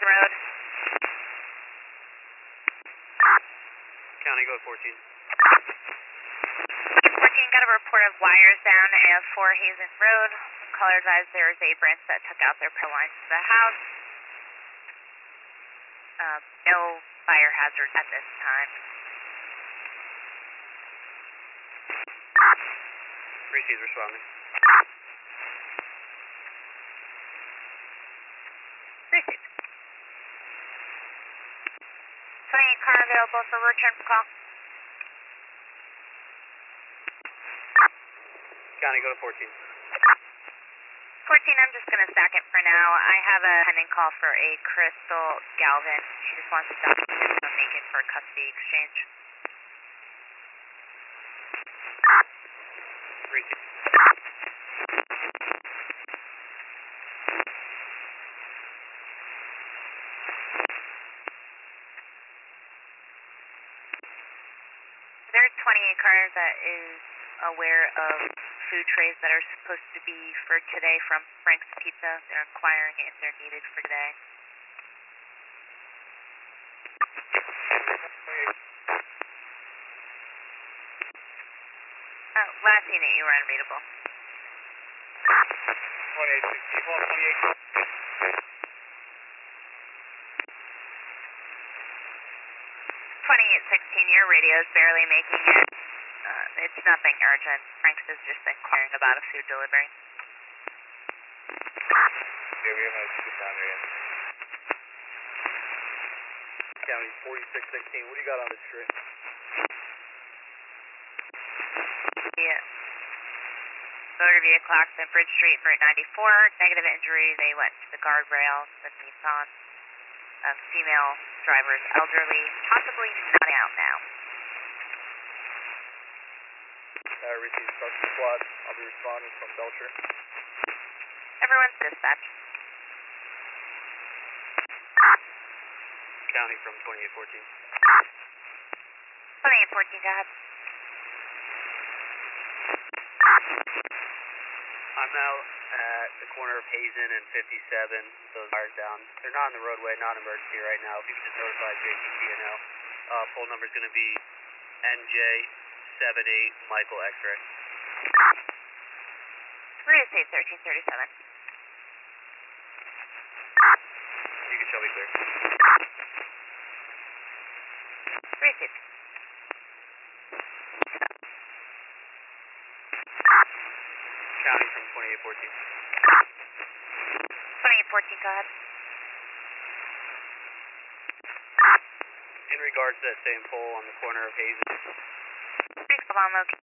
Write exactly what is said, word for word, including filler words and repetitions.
Road. County, go fourteen. fourteen, got a report of wires down at four Hazen Road. Caller advised there was a branch that took out their power lines to the house. Um, no fire hazard at this time. Receive responding. Received. twenty-eight car available for return call. County, go to fourteen. fourteen, I'm just going to stack it for now. I have a pending call for a Crystal Galvin. She just wants to document and make it for custody exchange. Receive. There's twenty-eight cars that is aware of food trays that are supposed to be for today from Frank's Pizza. They're inquiring if they're needed for today. Uh, last unit, you were unreadable. twenty-eight sixteen, well, twenty-eight. twenty-eight sixteen, your radio is barely making it. Uh, it's nothing urgent. Frank's is just inquiring about a food delivery. Yeah, we haven't had a scoop down there yet. County, forty-six sixteen, what do you got on the street? Yeah. Motor vehicle accident, Bridge Street, Route ninety-four. Negative injury. They went to the guardrail, the Nissan. A female driver's elderly, possibly not out now. Uh, receive structure squad. I'll be responding from Belcher. Everyone's dispatched. County from twenty-eight fourteen. twenty-eight fourteen, go ahead. I'm out at the corner of Hazen and fifty-seven. Those wires down. They're not on the roadway, not emergency right now. If you could just notify J T P N L. Uh, phone number is going to be N J seven eight Michael X-ray. Real estate thirteen thirty-seven. You can show me clear. Received. County from twenty-eight fourteen. twenty-eight fourteen, go ahead. In regards to that same pole on the corner of Hazen. Thanks, I'm okay.